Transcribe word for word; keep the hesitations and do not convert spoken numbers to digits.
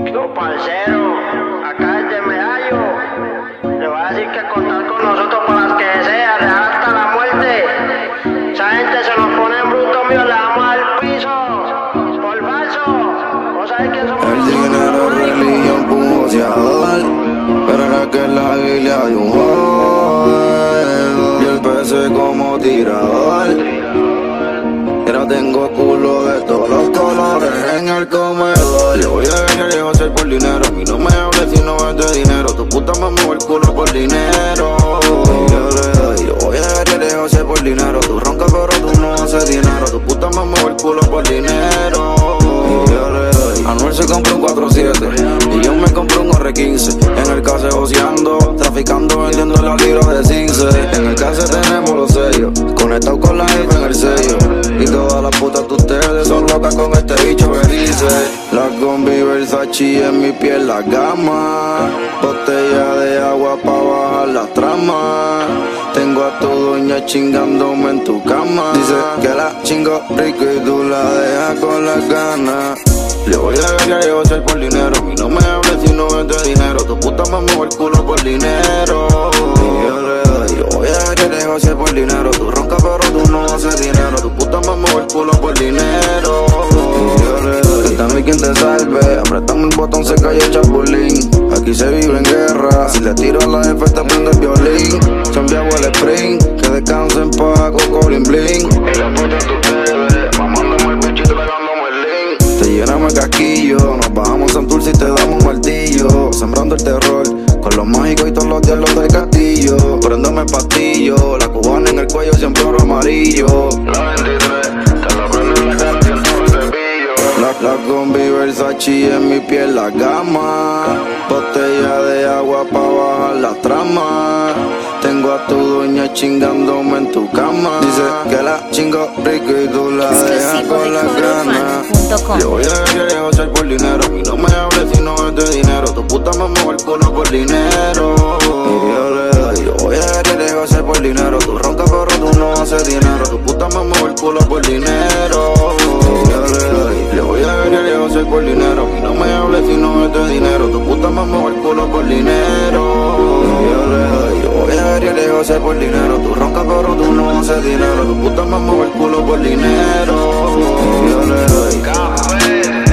Yo, parcero, acá desde Medallo, le voy a decir que contar con nosotros para las que sea, real hasta la muerte. Esa gente se nos pone en bruto, mío, le damos al piso, por falso. ¿Vos sabés quién somos El nosotros? dinero es religión, pujoseador, pero era que es la Biblia de un joven, y el P C como tirador. Ahora tengo culo de todos los colores en el comedor. Yo voy a ver que llego a ser por dinero. A mí no me hables si no es de dinero. Tu puta me mueve el culo por dinero. Y yo le doy. Yo voy a ver que llego a ser por dinero. Tú roncas pero tú no haces dinero. Tu puta me mueve el culo por dinero. Y yo le doy. Anuel se compró un cuatro siete y yo me compré un R quince. En el case joseando, traficando, vendiendo la libra de cince. En el case tenemos los sellos, conectado con la gente en el sello. Y todas las putas de ustedes son locas con este bicho que dice: la combi Versace en mi piel, la gama. Botella de agua pa' bajar las tramas. Tengo a tu doña chingándome en tu cama. Dice que la chingo rico y tú la dejas con las ganas. Le voy a ver que llego a ser por dinero. A mí no me hables si no es de dinero. Tu puta me mueve el culo por dinero. Y yo le doy. Yo voy a ver que llego a ser por dinero. Tú roncas pero tú no haces dinero. Tu puta me mueve el culo por dinero. Y yo le doy. Que también quien te salve. Apretame el botón, se cae el chapulín. Aquí se vive en guerra. Si le tiro a la F te prende el violín. Chambeago el sprint. Que descanse en paz, coco bling bling. Y la puta tú te ves. Mamándome el bichito, pegándome el link. Te llenamos el casquillo. Nos bajamos a Santurce y te damos un martillo. Sembrando el terror. Con los mágicos y todos los diablos del castillo. Prendeme el pastillo. La cubana en el cuello, siempre oro amarillo. La veintitrés, te la prendo en la cara y el todo cepillo. La, la combi Versace en mi piel, la gama. Botella de agua pa' bajar las tramas. Tengo a tu doña chingándome en tu cama. Dice que la chingo rico y tú la dejas con las ganas. Yo voy a ver que llego a ser por dinero. A mí no me hables si no es de dinero. Tu puta me mueve el culo por dinero. Y yo le doy. Yo voy a ver que llego a ser por dinero. Tú roncas pero tú no haces dinero. Tu puta me mueve el culo por dinero. Y yo le doy. Le voy a ver que llego a ser por dinero. A mí no me hables si no es de dinero. Tu puta me mueve el culo por dinero. Y yo le doy. Yo voy a ver que llego a ser por dinero. Tú roncas pero tú no haces dinero. Tu puta me mueve el culo por dinero. Y yo le doy. Café.